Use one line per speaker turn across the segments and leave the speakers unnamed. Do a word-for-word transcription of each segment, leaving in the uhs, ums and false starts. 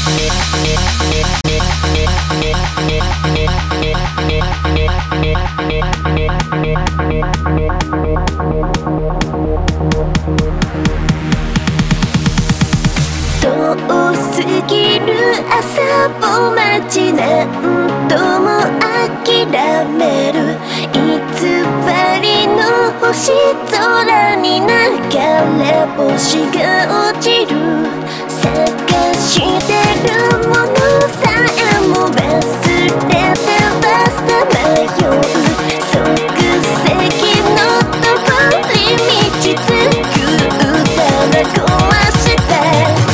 遠すぎる朝を待ち何度も諦める偽りの星空に流れ星が落ちる探してるものさえも忘れてはさまよう即席の通り道作ったら壊した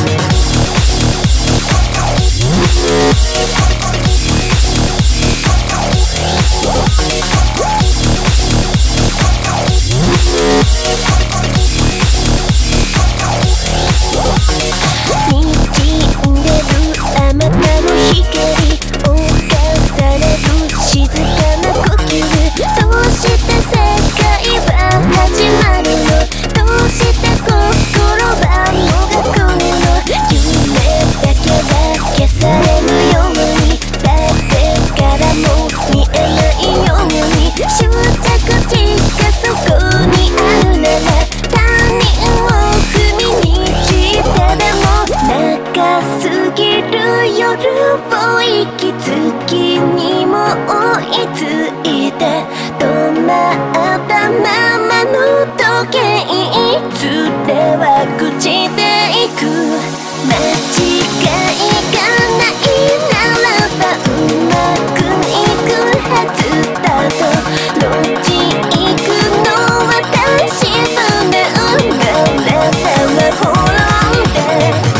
夜を息づきにも追いついて止まったままの時計いつでは朽ちていく間違いがないならばうまくいくはずだと路地行くの私船生まれたら滅んで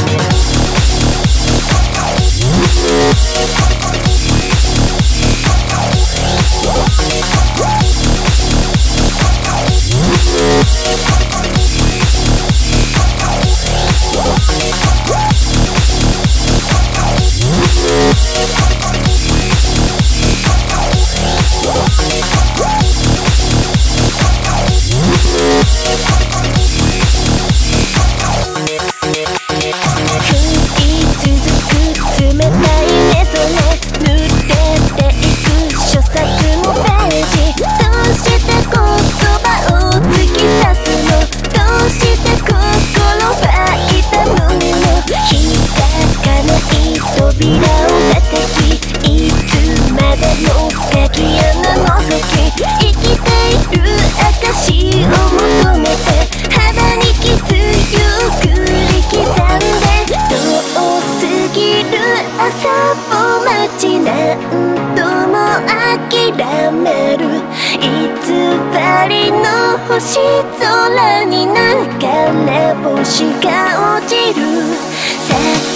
朝を待ち何度も諦める偽りの星空に流れ星が落ちる